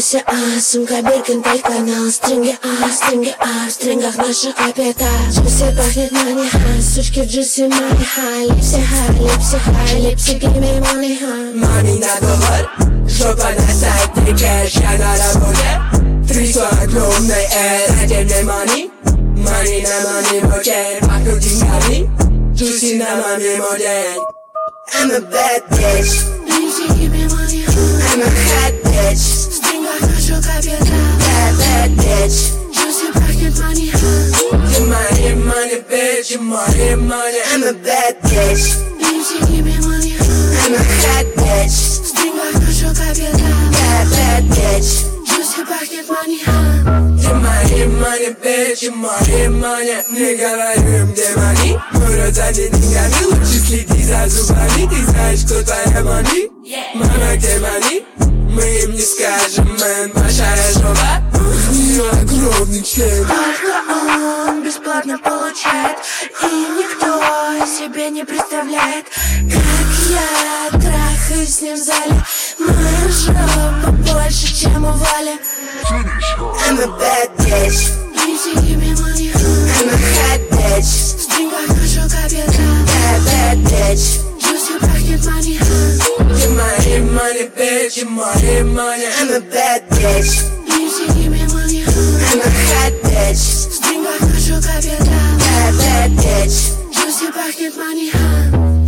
Джуси, сумка Биркин, только на стринге, в стрингах наша капита. Джуси пахнет мани, сучки в джуси мани, липси хай, липси give me money, Money на доллар, жопа на сайте кэш, я на работе. 300 огромный ради мне money. Money на money модель, пахнут деньгами. Джуси на маме модель. I'm a bad bitch. Lipsi give me money, I'm a hot bitch. в стрингах наша капита. Bad bitch. Джуси пахнет мани, You money, bitch. You money. I'm a bad bitch. Lipsi give me money, I'm a hot bitch. в стрингах наша капита. Bad bitch. Джуси пахнет мани, You money, bitch. You money. Не говорим, где money. Мы за деньгами, лучше следи за зубами. Ты знаешь, кто твоя money? Мама, где money? Мы им не скажем, мэн, большая жопа. У нее огромный член. только он бесплатно получает, и никто себе не представляет, как я трахаюсь с ним в зале. Моя жопа больше, чем у Вали. I'm a bad bitch. Lipsi give me money, I'm a hot bitch. в стрингах наша капита. Bad bitch. Джуси пахнет мани, You money, bitch. You money. I'm a bad bitch. Lipsi give me money, I'm a hot bitch. в стрингах наша капита. Bad bitch. Джуси пахнет мани.